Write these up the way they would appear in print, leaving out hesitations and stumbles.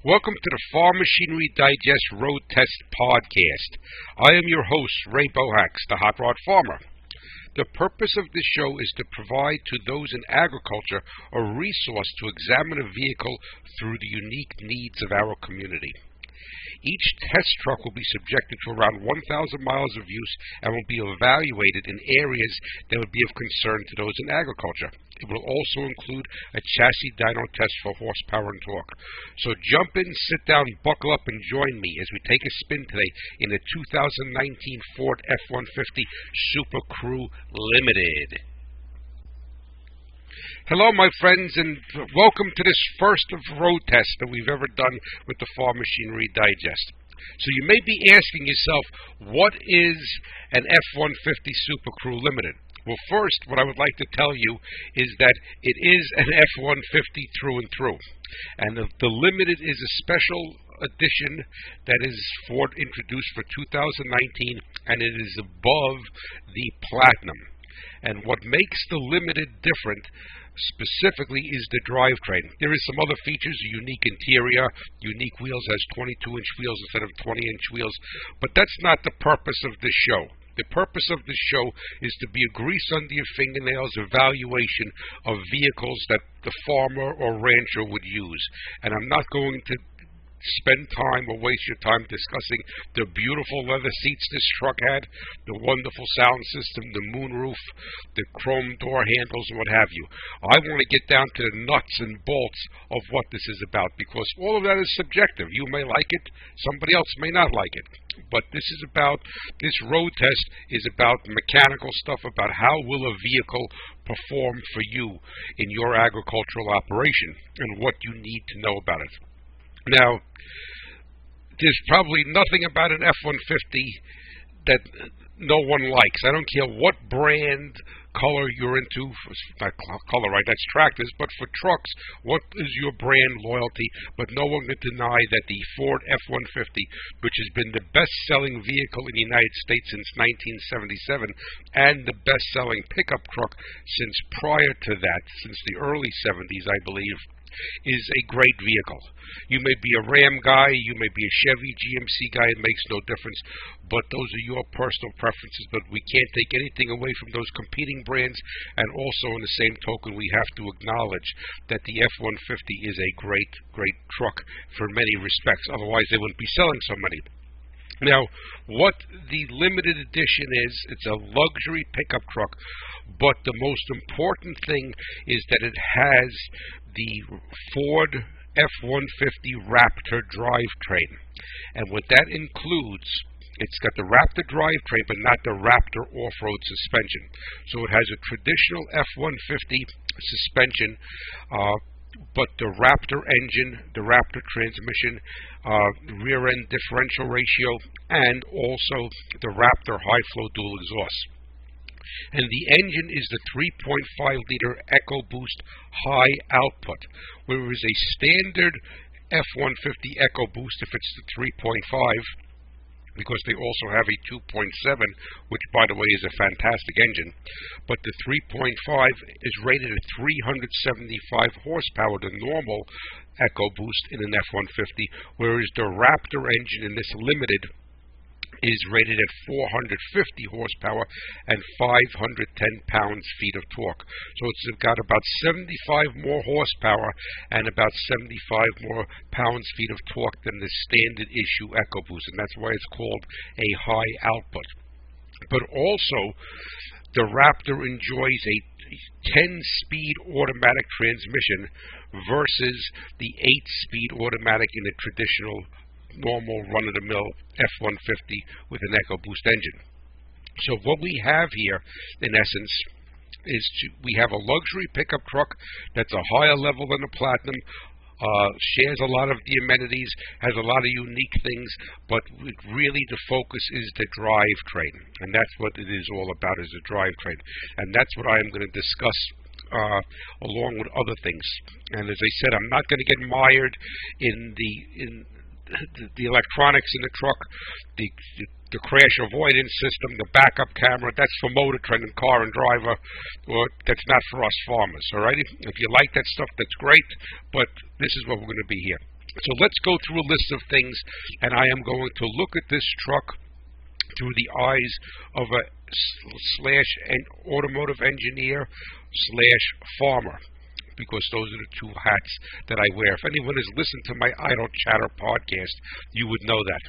Welcome to the Farm Machinery Digest Road Test Podcast. I am your host, Ray Bohax, the Hot Rod Farmer. The purpose of this show is to provide to those in agriculture a resource to examine a vehicle through the unique needs of our community. Each test truck will be subjected to around 1,000 miles of use and will be evaluated in areas that would be of concern to those in agriculture. It will also include a chassis dyno test for horsepower and torque. So jump in, sit down, buckle up, and join me as we take a spin today in the 2019 Ford F-150 Super Crew Limited. Hello, my friends, and welcome to this first of road test that we've ever done with the Farm Machinery Digest. So you may be asking yourself, what is an F-150 Super Crew Limited? Well, first, what I would like to tell you is that it is an F-150 through and through. And the Limited is a special edition that is Ford introduced for 2019, and it is above the Platinum. And what makes the Limited different specifically is the drivetrain. There is some other features, a unique interior, unique wheels, has 22-inch wheels instead of 20-inch wheels, but that's not the purpose of this show. The purpose of this show is to be a grease under your fingernails evaluation of vehicles that the farmer or rancher would use. And I'm not going to spend time or waste your time discussing the beautiful leather seats this truck had, the wonderful sound system, the moonroof, the chrome door handles, and what have you. I want to get down to the nuts and bolts of what this is about, because all of that is subjective. You may like it, somebody else may not like it. But this road test is about mechanical stuff, about how will a vehicle perform for you in your agricultural operation and what you need to know about it. Now, there's probably nothing about an F-150 that no one likes. I don't care what brand, color you're into. Not color, right? That's tractors. But for trucks, what is your brand loyalty? But no one can deny that the Ford F-150, which has been the best-selling vehicle in the United States since 1977, and the best-selling pickup truck since prior to that, since the early 70s, I believe, is a great vehicle. You may be a Ram guy, you may be a Chevy GMC guy, it makes no difference, but those are your personal preferences. But we can't take anything away from those competing brands, and also in the same token, we have to acknowledge that the F-150 is a great, great truck for many respects, otherwise they wouldn't be selling so many. Now, what the Limited Edition is, it's a luxury pickup truck, but the most important thing is that it has the Ford F-150 Raptor drivetrain. And what that includes, it's got the Raptor drivetrain, but not the Raptor off-road suspension. So it has a traditional F-150 suspension, but the Raptor engine, the Raptor transmission, rear-end differential ratio, and also the Raptor high-flow dual exhaust. And the engine is the 3.5-liter EcoBoost high output, whereas a standard F-150 EcoBoost, if it's the 3.5, because they also have a 2.7, which, by the way, is a fantastic engine. But the 3.5 is rated at 375 horsepower, the normal EcoBoost in an F-150, whereas the Raptor engine in this Limited is rated at 450 horsepower and 510 pounds-feet of torque. So it's got about 75 more horsepower and about 75 more pounds-feet of torque than the standard issue EcoBoost, and that's why it's called a high output. But also, the Raptor enjoys a 10-speed automatic transmission versus the 8-speed automatic in a traditional normal run-of-the-mill F-150 with an EcoBoost engine. So what we have here, in essence, is we have a luxury pickup truck that's a higher level than the Platinum, shares a lot of the amenities, has a lot of unique things, but really the focus is the drivetrain, and that's what it is all about, is the drivetrain. And that's what I am going to discuss along with other things. And as I said, I'm not going to get mired in the electronics in the truck, the crash avoidance system, the backup camera. That's for Motor Trend and Car and Driver, or that's not for us farmers, all right? If you like that stuff, that's great, but this is what we're going to be here. So let's go through a list of things, and I am going to look at this truck through the eyes of a automotive engineer / farmer, because those are the two hats that I wear. If anyone has listened to my Idle Chatter podcast, you would know that.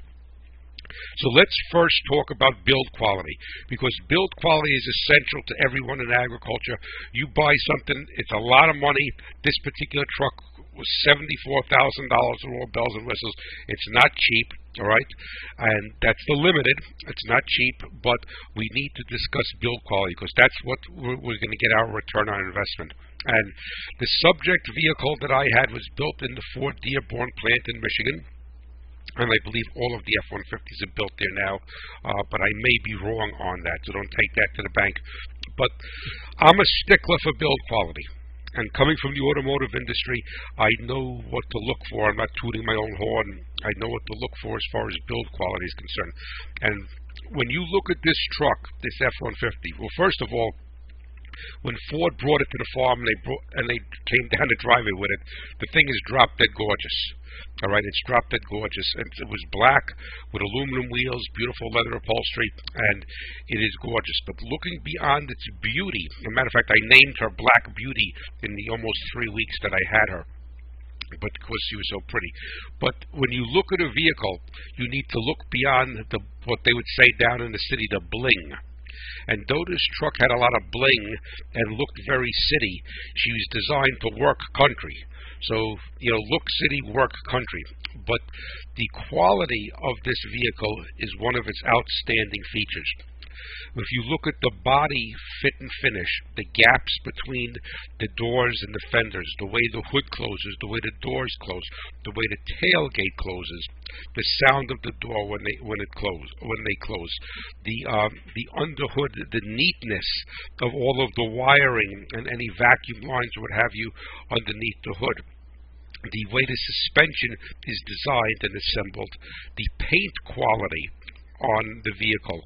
So let's first talk about build quality, because build quality is essential to everyone in agriculture. You buy something, it's a lot of money. This particular truck was $74,000 with all bells and whistles. It's not cheap, all right? And that's the limited. It's not cheap, but we need to discuss build quality, because that's what we're going to get our return on investment. And the subject vehicle that I had was built in the Ford Dearborn plant in Michigan. And I believe all of the F-150s are built there now, but I may be wrong on that, so don't take that to the bank. But I'm a stickler for build quality. And coming from the automotive industry, I know what to look for. I'm not tooting my own horn. I know what to look for as far as build quality is concerned. And when you look at this truck, this F-150, well, first of all, when Ford brought it to the farm and they came down the driveway with it, the thing is drop dead gorgeous. All right, it's drop dead gorgeous, and it was black with aluminum wheels, beautiful leather upholstery, and it is gorgeous. But looking beyond its beauty, as a matter of fact, I named her Black Beauty in the almost 3 weeks that I had her, but because she was so pretty. But when you look at a vehicle, you need to look beyond what they would say down in the city, the bling. And though this truck had a lot of bling and looked very city, she was designed to work country. So, look city, work country. But the quality of this vehicle is one of its outstanding features. If you look at the body fit and finish, the gaps between the doors and the fenders, the way the hood closes, the way the doors close, the way the tailgate closes, the sound of the door when they close, the underhood, the neatness of all of the wiring and any vacuum lines or what have you underneath the hood, the way the suspension is designed and assembled, the paint quality on the vehicle,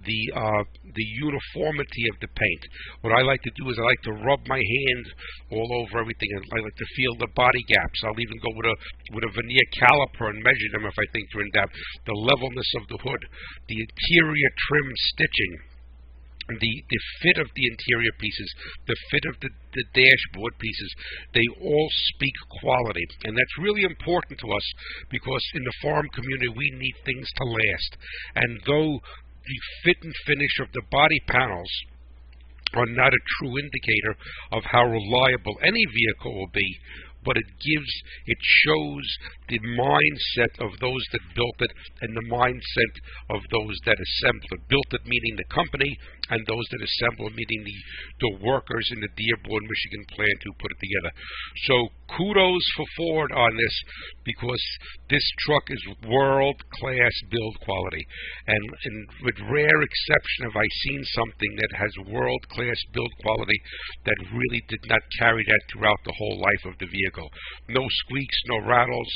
the uniformity of the paint. What I like to do is I like to rub my hand all over everything, and I like to feel the body gaps. I'll even go with a vernier caliper and measure them if I think they're in depth. The levelness of the hood, the interior trim stitching, the fit of the interior pieces, the fit of the dashboard pieces, they all speak quality. And that's really important to us, because in the farm community we need things to last. And though the fit and finish of the body panels are not a true indicator of how reliable any vehicle will be, but it shows the mindset of those that built it and the mindset of those that assembled it. Built it meaning the company, and those that assembled meaning the workers in the Dearborn, Michigan plant who put it together. So kudos for Ford on this, because this truck is world-class build quality. And with rare exception have I seen something that has world-class build quality that really did not carry that throughout the whole life of the vehicle. No squeaks, no rattles,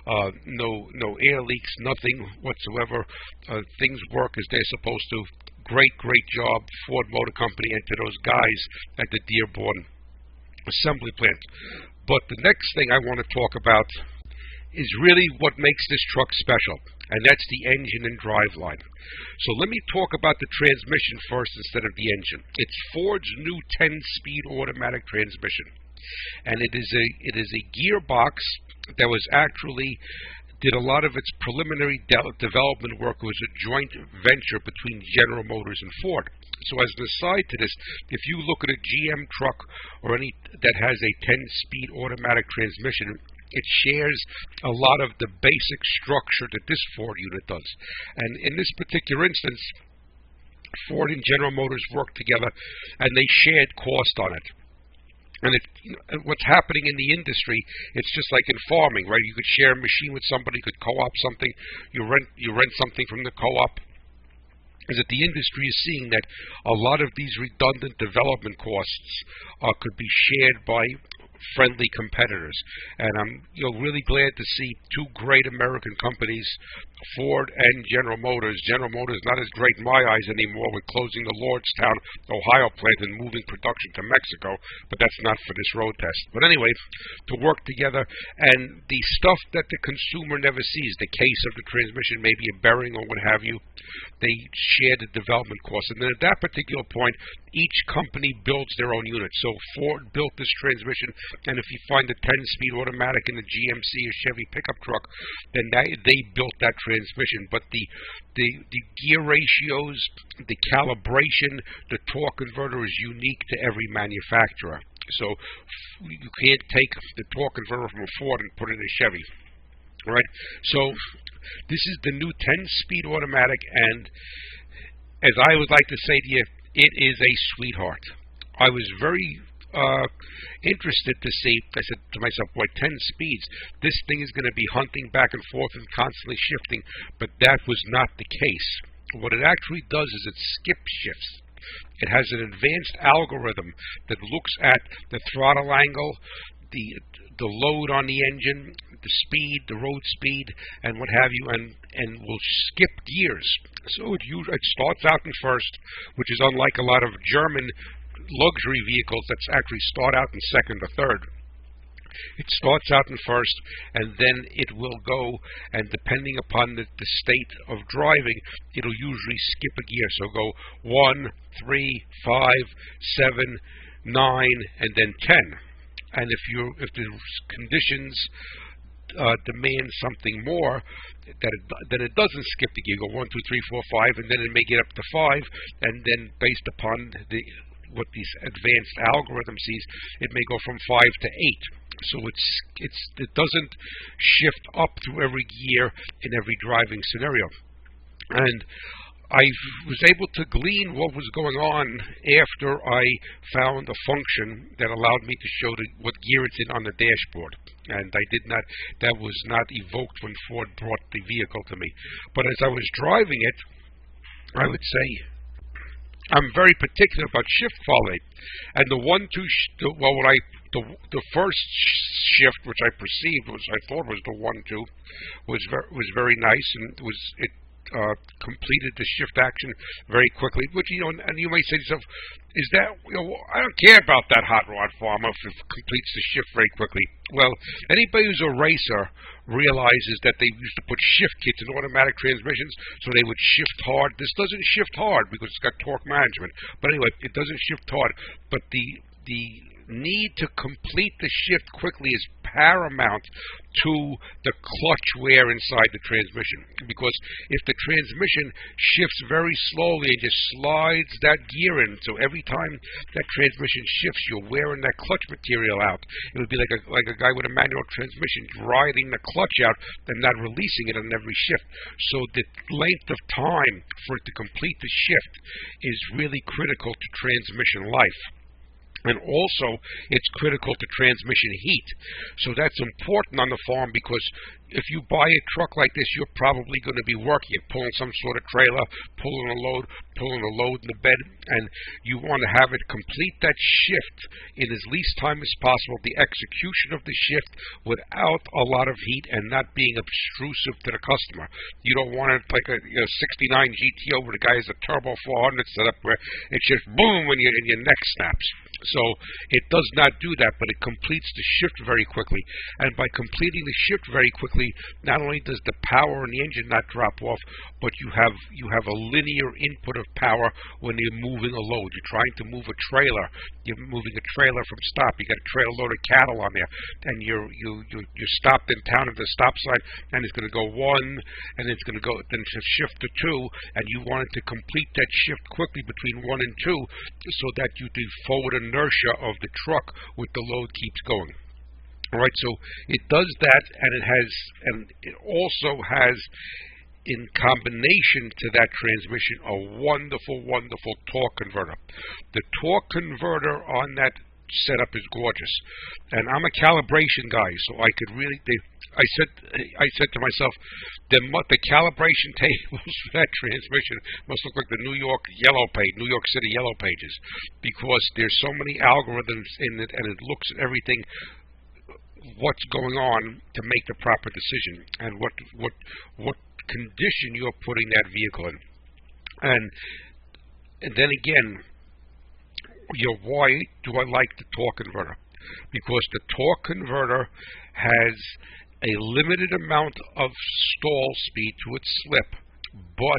no air leaks, nothing whatsoever. Things work as they're supposed to. Great job, Ford Motor Company, and to those guys at the Dearborn assembly plant. But the next thing I want to talk about is really what makes this truck special, and that's the engine and driveline. So let me talk about the transmission first instead of the engine. It's Ford's new 10-speed automatic transmission, and it is a gearbox that was actually did a lot of its preliminary development work. It was a joint venture between General Motors and Ford. So as an aside to this, if you look at a GM truck or any that has a 10-speed automatic transmission, it shares a lot of the basic structure that this Ford unit does. And in this particular instance, Ford and General Motors worked together, and they shared cost on it. And what's happening in the industry, it's just like in farming, right? You could share a machine with somebody, you could co-op something, you rent something from the co-op. Is that the industry is seeing that a lot of these redundant development costs could be shared by friendly competitors. And I'm really glad to see two great American companies Ford and General Motors. General Motors not as great in my eyes anymore with closing the Lordstown, Ohio plant and moving production to Mexico, but that's not for this road test. But anyway, to work together, and the stuff that the consumer never sees, the case of the transmission, maybe a bearing or what have you, they share the development costs. And then at that particular point, each company builds their own unit. So Ford built this transmission, and if you find a 10-speed automatic in the GMC or Chevy pickup truck, then they built that transmission. But the gear ratios, the calibration, the torque converter is unique to every manufacturer. So you can't take the torque converter from a Ford and put it in a Chevy. Right? So this is the new 10-speed automatic, and as I would like to say to you, it is a sweetheart. I was very interested to see. I said to myself, boy, 10 speeds, this thing is going to be hunting back and forth and constantly shifting, but that was not the case. What it actually does is it skip shifts. It has an advanced algorithm that looks at the throttle angle, the load on the engine, the speed, the road speed, and what have you, and will skip gears. So it starts out in first, which is unlike a lot of German luxury vehicles that actually start out in second or third. It starts out in first, and then it will go, and depending upon the state of driving, it'll usually skip a gear. So go 1, 3, 5, 7, 9, and then 10. And if the conditions demand something more, then it doesn't skip the gear. Go 1, 2, 3, 4, 5, and then it may get up to 5, and then based upon what these advanced algorithm sees, it may go from 5 to 8. So it doesn't shift up through every gear in every driving scenario. And I was able to glean what was going on after I found a function that allowed me to show what gear it's in on the dashboard. And that was not evoked when Ford brought the vehicle to me. But as I was driving it, I would say I'm very particular about shift quality. And the first shift, which I perceived I thought was the 1-2, was very nice, and it completed the shift action very quickly. Which and you may say to yourself, is that I don't care about that hot rod farmer if it completes the shift very quickly. Well, anybody who's a racer realizes that they used to put shift kits in automatic transmissions, so they would shift hard. This doesn't shift hard because it's got torque management. But anyway, it doesn't shift hard. But the need to complete the shift quickly is paramount to the clutch wear inside the transmission, because if the transmission shifts very slowly and just slides that gear in, so every time that transmission shifts, you're wearing that clutch material out. It would be like a guy with a manual transmission riding the clutch out and not releasing it on every shift. So the length of time for it to complete the shift is really critical to transmission life. And also, it's critical to transmission heat. So that's important on the farm, because if you buy a truck like this, you're probably going to be working it, pulling some sort of trailer, pulling a load in the bed, and you want to have it complete that shift in as least time as possible, the execution of the shift without a lot of heat and not being obtrusive to the customer. You don't want it like a 69 GTO where the guy has a turbo 400 set up where it's just boom and your neck snaps. So it does not do that, but it completes the shift very quickly. And by completing the shift very quickly, not only does the power in the engine not drop off, but you have a linear input of power when you're moving a load. You're trying to move a trailer. You're moving a trailer from stop. You got a trailer load of cattle on there, and you're stopped in town at the stop sign, and it's going to go 1, and it's going to go then to shift to 2, and you want it to complete that shift quickly between 1 and 2, so that the forward inertia of the truck with the load keeps going. All right, so it does that, and it also has, in combination to that transmission, a wonderful, wonderful torque converter. The torque converter on that setup is gorgeous, and I'm a calibration guy, so I could really. I said to myself, the calibration tables for that transmission must look like the New York City Yellow Pages, because there's so many algorithms in it, and it looks at everything, what's going on to make the proper decision, and what condition you're putting that vehicle in. And then again, why do I like the torque converter? Because the torque converter has a limited amount of stall speed to its slip, but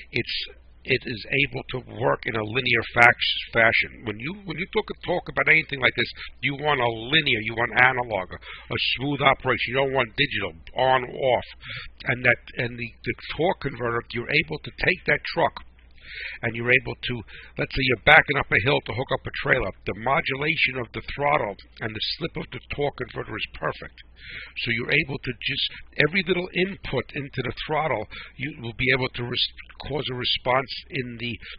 it is able to work in a linear fashion. When you talk about anything like this, you want a linear, you want analog, a smooth operation. You don't want digital, on, off. And the torque converter, you're able to take that truck, and you're able to, let's say you're backing up a hill to hook up a trailer. The modulation of the throttle and the slip of the torque converter is perfect. So you're able to just, every little input into the throttle, you will be able to cause a response in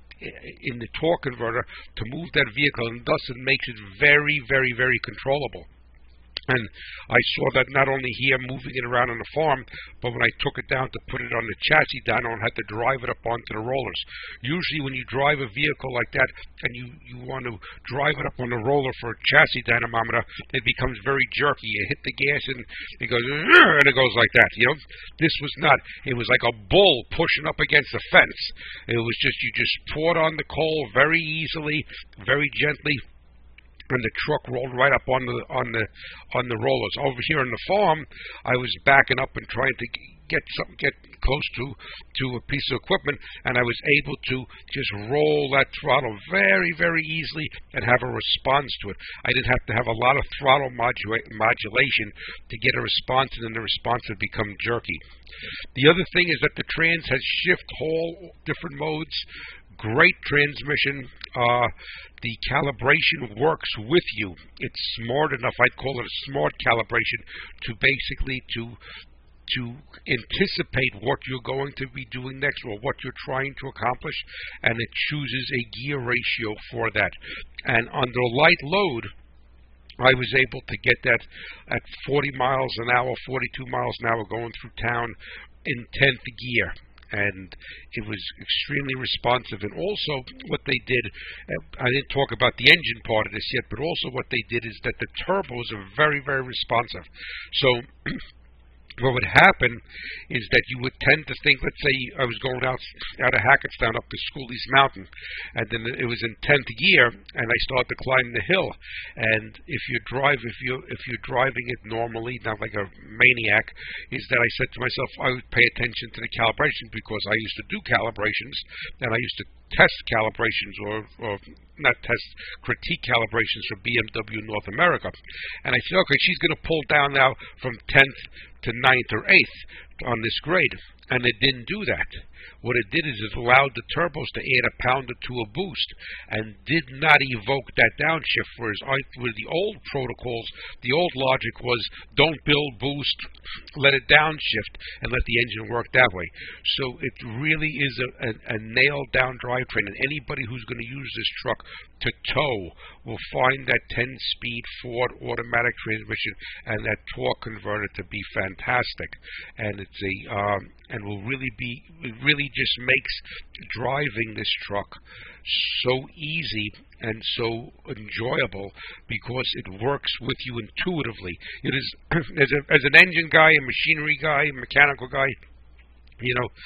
the torque converter to move that vehicle, and thus it makes it very, very, very controllable. And I saw that not only here moving it around on the farm, but when I took it down to put it on the chassis dyno and had to drive it up onto the rollers. Usually when you drive a vehicle like that and you want to drive it up on the roller for a chassis dynamometer, it becomes very jerky. You hit the gas and it goes, and it goes like that. You know, this was not. It was like a bull pushing up against a fence. It was just, you just poured on the coal very easily, very gently, and the truck rolled right up on the rollers. Over here on the farm, I was backing up and trying to get close to a piece of equipment, and I was able to just roll that throttle very, very easily and have a response to it. I didn't have to have a lot of throttle modulation to get a response, and then the response would become jerky. The other thing is that the trans has shift, haul, different modes. Great transmission. The calibration works with you. It's smart enough. I'd call it a smart calibration to basically to anticipate what you're going to be doing next or what you're trying to accomplish, and it chooses a gear ratio for that. And under light load, I was able to get that at 40 miles an hour, 42 miles an hour going through town in 10th gear. And it was extremely responsive. And also what they did, I didn't talk about the engine part of this yet, but also what they did is that the turbos are very, very responsive. So what would happen is that you would tend to think, let's say I was going out of Hackettstown up to Schoolies Mountain, and then it was in 10th gear, and I started to climb the hill. And if you're driving it normally, not like a maniac, is that I said to myself, I would pay attention to the calibration, because I used to do calibrations, and I used to test calibrations or not test, critique calibrations for BMW North America. And I said, okay, she's going to pull down now from 10th to 9th or 8th on this grade. And it didn't do that. What it did is it allowed the turbos to add a pound or two of boost and did not evoke that downshift, whereas with the old protocols, the old logic was don't build boost, let it downshift, and let the engine work that way. So it really is a nailed-down drivetrain, and anybody who's going to use this truck to tow will find that 10-speed Ford automatic transmission and that torque converter to be fantastic. And it's and it really just makes driving this truck so easy and so enjoyable, because it works with you intuitively. It is as an engine guy, a machinery guy, a mechanical guy, you know,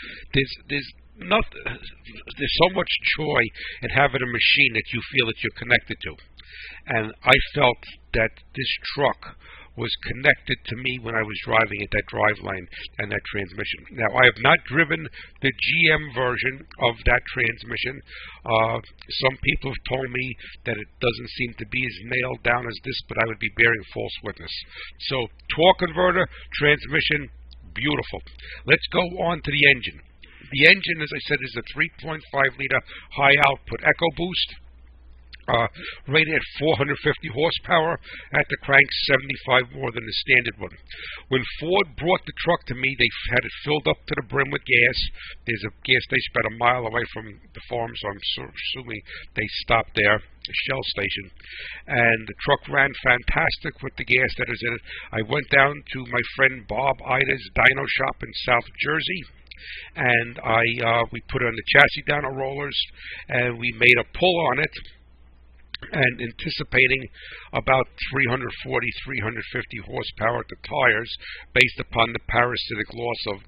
there's so much joy in having a machine that you feel that you're connected to. And I felt that this truck was connected to me when I was driving it, that driveline and that transmission. Now, I have not driven the GM version of that transmission. Some people have told me that it doesn't seem to be as nailed down as this, but I would be bearing false witness. So, torque converter, transmission, beautiful. Let's go on to the engine. The engine, as I said, is a 3.5-liter high-output EcoBoost. Rated at 450 horsepower, at the crank 75 more than the standard one. When Ford brought the truck to me, they had it filled up to the brim with gas. There's a gas station about a mile away from the farm, so I'm assuming they stopped there, a Shell station. And the truck ran fantastic with the gas that is in it. I went down to my friend Bob Ida's dyno shop in South Jersey, and we put on the chassis dyno rollers, and we made a pull on it. and anticipating about 340, 350 horsepower at the tires, based upon the parasitic loss of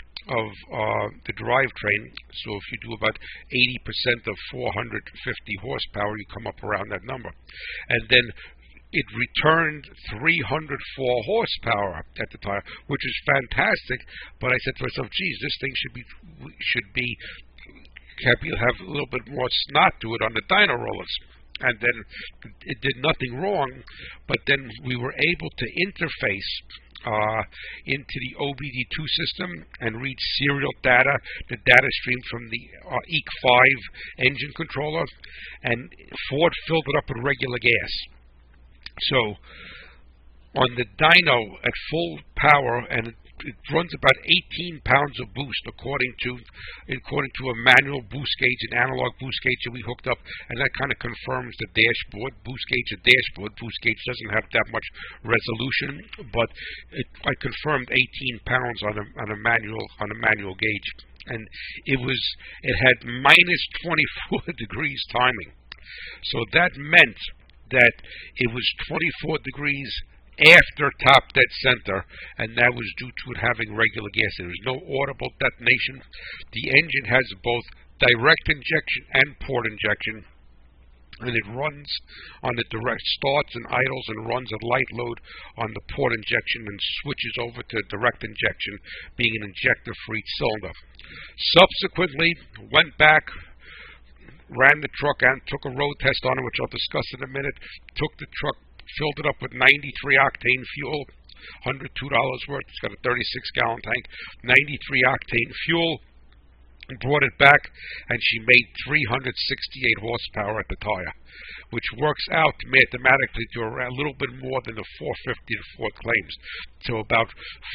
the drivetrain. So if you do about 80% of 450 horsepower, you come up around that number. And then it returned 304 horsepower at the tire, which is fantastic. But I said to myself, geez, this thing should be have a little bit more snot to it on the dyno rollers. And then it did nothing wrong, but then we were able to interface into the OBD2 system and read serial data, the data stream from the EEC5 engine controller, and Ford filled it up with regular gas. So on the dyno at full power, and it runs about 18 pounds of boost according to a manual boost gauge, an analog boost gauge that we hooked up, and that kind of confirms the dashboard boost gauge. The dashboard boost gauge doesn't have that much resolution, but I confirmed 18 pounds on a manual gauge, and it had minus 24 degrees timing. So that meant that it was 24 degrees after top dead center, and that was due to it having regular gas. There was no audible detonation. The engine has both direct injection and port injection, and it runs on the direct, starts and idles and runs at light load on the port injection and switches over to direct injection, being an injector for each cylinder. Subsequently, went back, ran the truck and took a road test on it, which I'll discuss in a minute. Took the truck, filled it up with 93 octane fuel, $102 worth. It's got a 36-gallon tank, 93 octane fuel. Brought it back, and she made 368 horsepower at the tire, which works out mathematically to a little bit more than the 450 that Ford claims. So about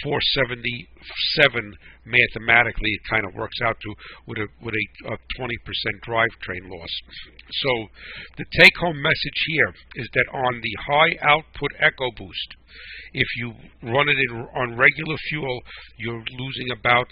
477 mathematically, it kind of works out to with a 20% drivetrain loss. So the take-home message here is that on the high output EcoBoost, if you run it on regular fuel, you're losing about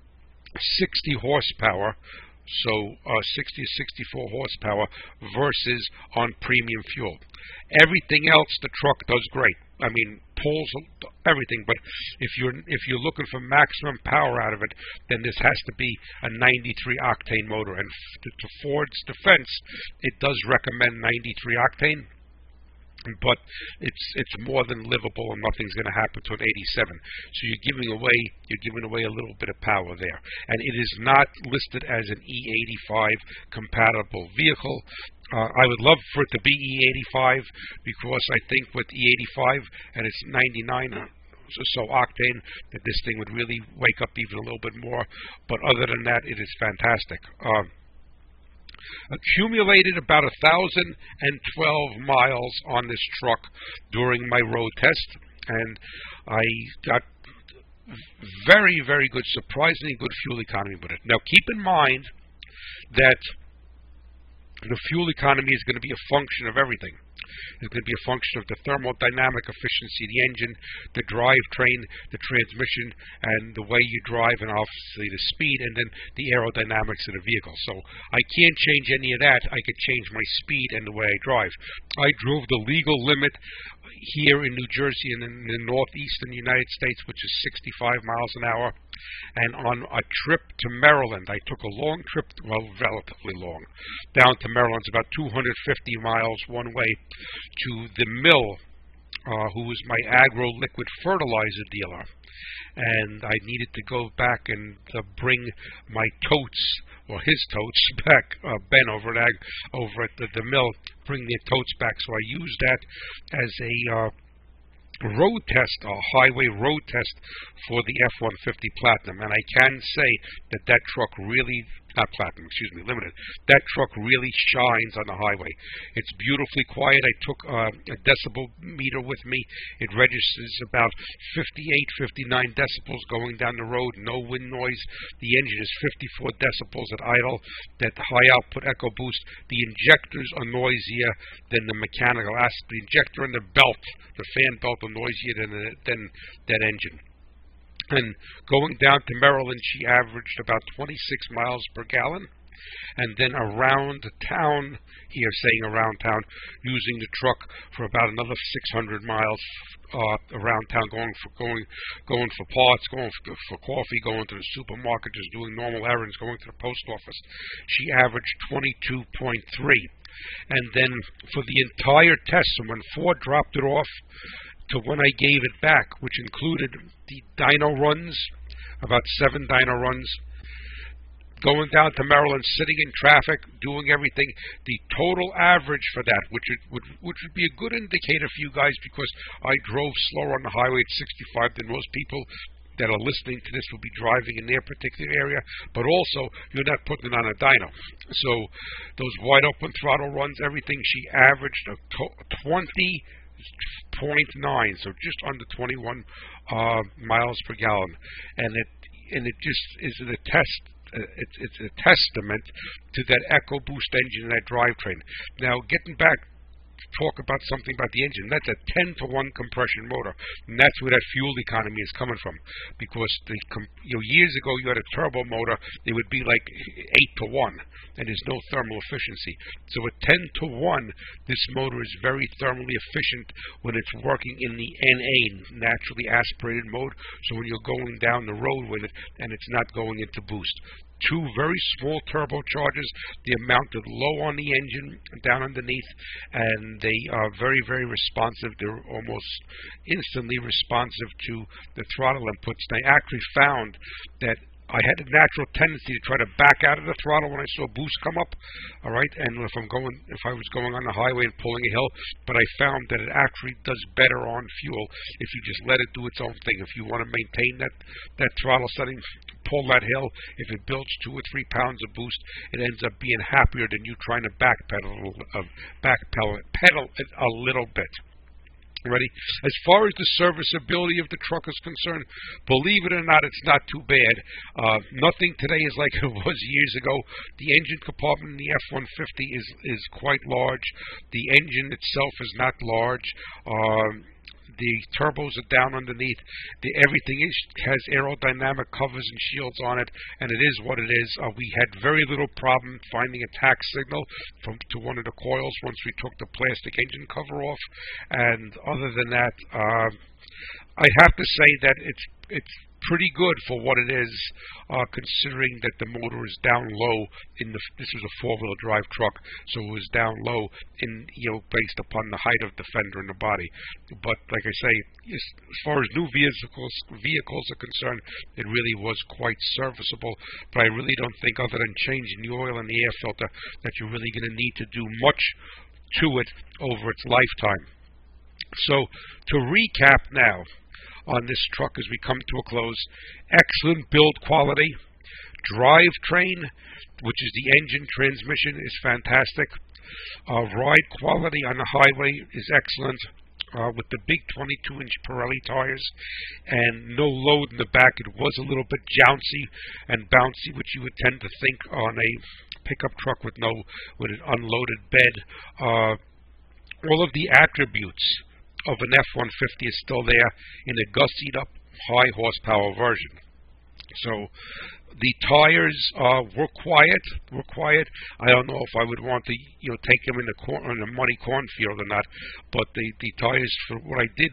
60 horsepower, so 60 to 64 horsepower versus on premium fuel. Everything else the truck does great. I mean, pulls everything, but if you're looking for maximum power out of it, then this has to be a 93 octane motor. And to Ford's defense, it does recommend 93 octane. But it's more than livable, and nothing's going to happen to an 87. So you're giving away a little bit of power there, and it is not listed as an E85 compatible vehicle. I would love for it to be E85, because I think with E85 and it's 99 so octane, that this thing would really wake up even a little bit more. But other than that, it is fantastic. Accumulated about 1,012 miles on this truck during my road test, and I got very, very good, surprisingly good fuel economy with it. Now keep in mind that the fuel economy is going to be a function of everything. It's going to be a function of the thermodynamic efficiency of the engine, the drivetrain, the transmission, and the way you drive, and obviously the speed, and then the aerodynamics of the vehicle. So I can't change any of that. I could change my speed and the way I drive. I drove the legal limit here in New Jersey and in the northeastern United States, which is 65 miles an hour. And on a trip to Maryland, I took a long trip, well, relatively long, down to Maryland. It's about 250 miles one way, to the mill, who was my agro-liquid fertilizer dealer. And I needed to go back and bring my totes, or his totes, back. Ben over at the mill, bring the totes back. So I used that as a road test, a highway road test for the F-150 Platinum, and I can say that that truck really, not Platinum, excuse me, Limited, that truck really shines on the highway. It's beautifully quiet. I took a decibel meter with me. It registers about 58, 59 decibels going down the road, no wind noise. The engine is 54 decibels at idle. That high output EcoBoost, the injectors are noisier than the mechanical aspect. The injector and the belt, the fan belt, are noisier than that engine. And going down to Maryland, she averaged about 26 miles per gallon. and then around town, here saying around town, using the truck for about another 600 miles around town, going for parts, going for coffee, going to the supermarket, just doing normal errands, going to the post office. She averaged 22.3. And then for the entire test, from when Ford dropped it off to when I gave it back, which included the dyno runs, about 7 dyno runs, going down to Maryland, sitting in traffic, doing everything, the total average for that, which would be a good indicator for you guys, because I drove slower on the highway at 65 than most people that are listening to this will be driving in their particular area, but also you're not putting it on a dyno. So those wide open throttle runs, everything, she averaged a 20.9, so just under 21 miles per gallon, and it just is a test. It's a testament to that EcoBoost engine and that drivetrain. Now, getting back, talk about something about the engine. That's a 10-to-1 compression motor, and that's where that fuel economy is coming from. Because years ago you had a turbo motor, it would be like 8-to-1, and there's no thermal efficiency. So at 10-to-1, this motor is very thermally efficient when it's working in the NA, naturally aspirated mode. So when you're going down the road with it, and it's not going into boost. 2 very small turbochargers, the mounted low on the engine, down underneath, and they are very, very responsive. They're almost instantly responsive to the throttle inputs. And I actually found that I had a natural tendency to try to back out of the throttle when I saw boost come up, all right, and if I was going on the highway and pulling a hill, but I found that it actually does better on fuel if you just let it do its own thing. If you want to maintain that throttle setting, pull that hill, if it builds 2 or 3 pounds of boost, it ends up being happier than you trying to backpedal it a little bit. Ready? As far as the serviceability of the truck is concerned, believe it or not, it's not too bad. Nothing today is like it was years ago. The engine compartment in the F-150 is quite large. The engine itself is not large. The turbos are down underneath. Everything has aerodynamic covers and shields on it, and it is what it is. We had very little problem finding a tax signal to one of the coils once we took the plastic engine cover off. And other than that, I have to say that it's pretty good for what it is, considering that the motor is down low. This was a 4-wheel drive truck, so it was down low based upon the height of the fender and the body. But like I say, as far as new vehicles are concerned, it really was quite serviceable. But I really don't think, other than changing the oil and the air filter, that you're really going to need to do much to it over its lifetime. So to recap now on this truck as we come to a close: excellent build quality, drivetrain, which is the engine, transmission, is fantastic. Ride quality on the highway is excellent, with the big 22-inch Pirelli tires and no load in the back. It was a little bit jouncy and bouncy, which you would tend to think on a pickup truck with an unloaded bed. All of the attributes of an F-150 is still there in a gussied up high horsepower version. So the tires were quiet. I don't know if I would want to take them in a muddy cornfield or not, but the tires, for what I did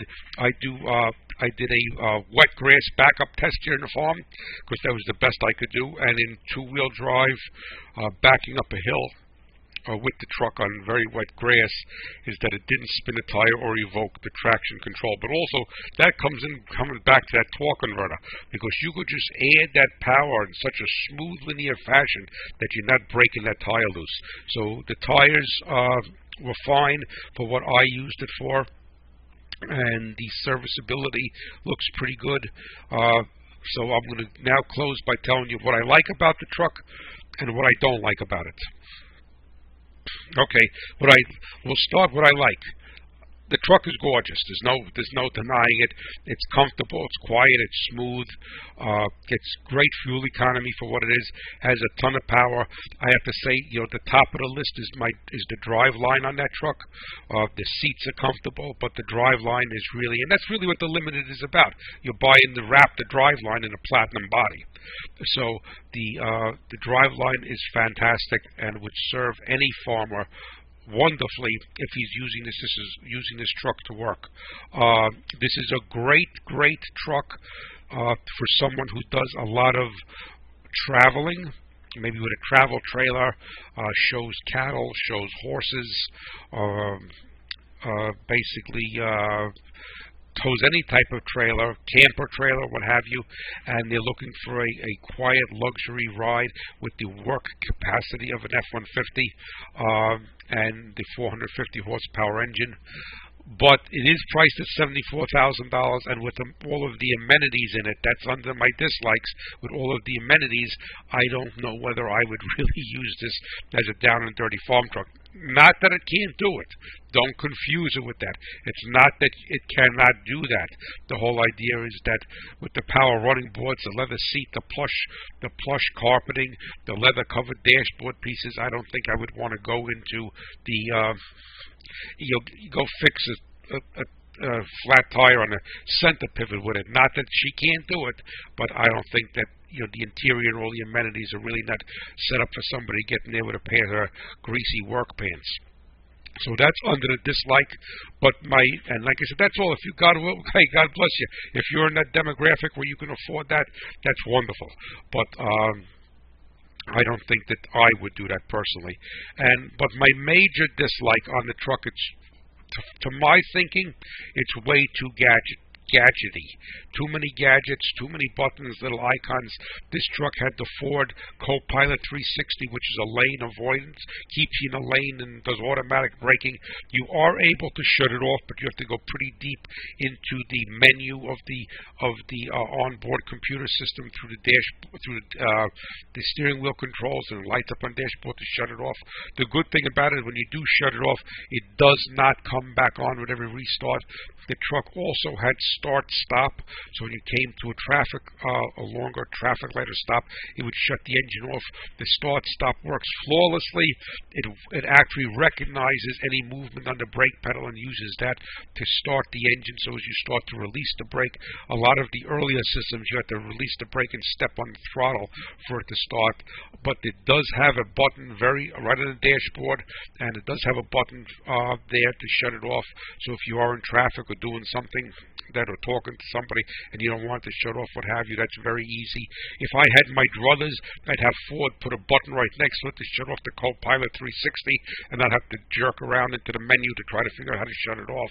a wet grass backup test here in the farm, because that was the best I could do, and in 2-wheel drive, backing up a hill with the truck on very wet grass, is that it didn't spin a tire or evoke the traction control. But also, that coming back to that torque converter, because you could just add that power in such a smooth, linear fashion that you're not breaking that tire loose. So the tires were fine for what I used it for, and the serviceability looks pretty good. So I'm going to now close by telling you what I like about the truck and what I don't like about it. Okay, we'll start what I like. The truck is gorgeous. There's no denying it. It's comfortable. It's quiet. It's smooth. Gets great fuel economy for what it is. Has a ton of power. I have to say, the top of the list is the drive line on that truck. The seats are comfortable, but the drive line is really, and that's really what the Limited is about. You're buying the drive line in a platinum body. So the drive line is fantastic and would serve any farmer wonderfully if he's using this truck to work. This is a great truck for someone who does a lot of traveling, maybe with a travel trailer, shows cattle, shows horses, basically tows any type of trailer, camper trailer, what have you, and they're looking for a quiet luxury ride with the work capacity of an F-150 and the 450 horsepower engine. But it is priced at $74,000, and with all of the amenities in it, that's under my dislikes. With all of the amenities, I don't know whether I would really use this as a down and dirty farm truck. Not that it can't do it. Don't confuse it with that. It's not that it cannot do that. The whole idea is that with the power running boards, the leather seat, the plush carpeting, the leather covered dashboard pieces, I don't think I would want to go into the you go fix a flat tire on a center pivot with it. Not that she can't do it, but I don't think that the interior and all the amenities are really not set up for somebody getting there with a pair of greasy work pants. So that's under the dislike. But and like I said, that's all. If you God bless you. If you're in that demographic where you can afford that, that's wonderful. But I don't think that I would do that personally. But my major dislike on the truck, to my thinking, it's way too gadgety. Too many gadgets, too many buttons, little icons. This truck had the Ford Copilot 360, which is a lane avoidance, keeps you in a lane and does automatic braking. You are able to shut it off, but you have to go pretty deep into the menu of the onboard computer system through the steering wheel controls, and it lights up on dashboard to shut it off. The good thing about it, when you do shut it off, it does not come back on with every restart. The truck also had start-stop, so when you came to a longer traffic light or stop, it would shut the engine off. The start-stop works flawlessly. It actually recognizes any movement on the brake pedal and uses that to start the engine. So as you start to release the brake, a lot of the earlier systems you have to release the brake and step on the throttle for it to start. But it does have a button right on the dashboard, and it does have a button there to shut it off. So if you are in traffic or doing something or talking to somebody and you don't want to shut off, what have you, that's very easy. If I had my druthers, I'd have Ford put a button right next to it to shut off the Copilot 360, and I'd have to jerk around into the menu to try to figure out how to shut it off.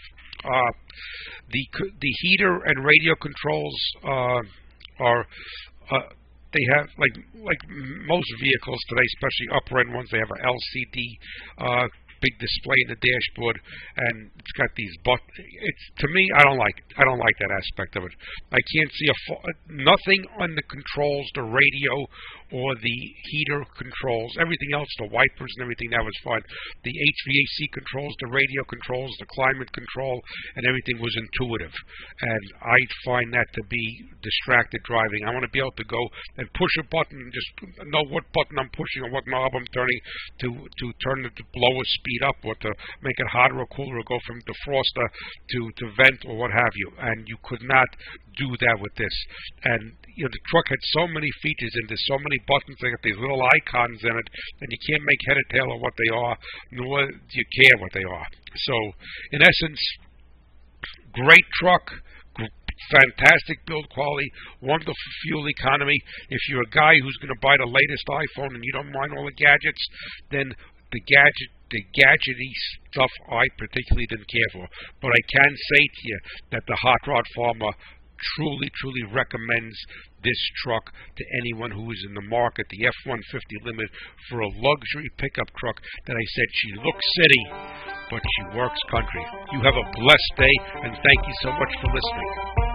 The heater and radio controls are they have, like most vehicles today, especially upper end ones, they have an LCD big display in the dashboard, and it's got these buttons. To me, I don't like it. I don't like that aspect of it. I can't see nothing on the controls, the radio or the heater controls. Everything else, the wipers and everything, that was fine. The HVAC controls, the radio controls, the climate control, and everything was intuitive. And I find that to be distracted driving. I want to be able to go and push a button and just know what button I'm pushing or what knob I'm turning to turn the blower speed up, or to make it hotter or cooler, or go from defroster to vent or what have you. And you could not do that with this. And the truck had so many features and there's so many buttons. They got these little icons in it, and you can't make head or tail of what they are, nor do you care what they are. So, in essence, great truck, fantastic build quality, wonderful fuel economy. If you're a guy who's going to buy the latest iPhone and you don't mind all the gadgets, then the gadgety stuff I particularly didn't care for. But I can say to you that the Hot Rod Farmer truly recommends this truck to anyone who is in the market, the F-150 Limited, for a luxury pickup truck that I said she looks city, but she works country. You have a blessed day, and thank you so much for listening.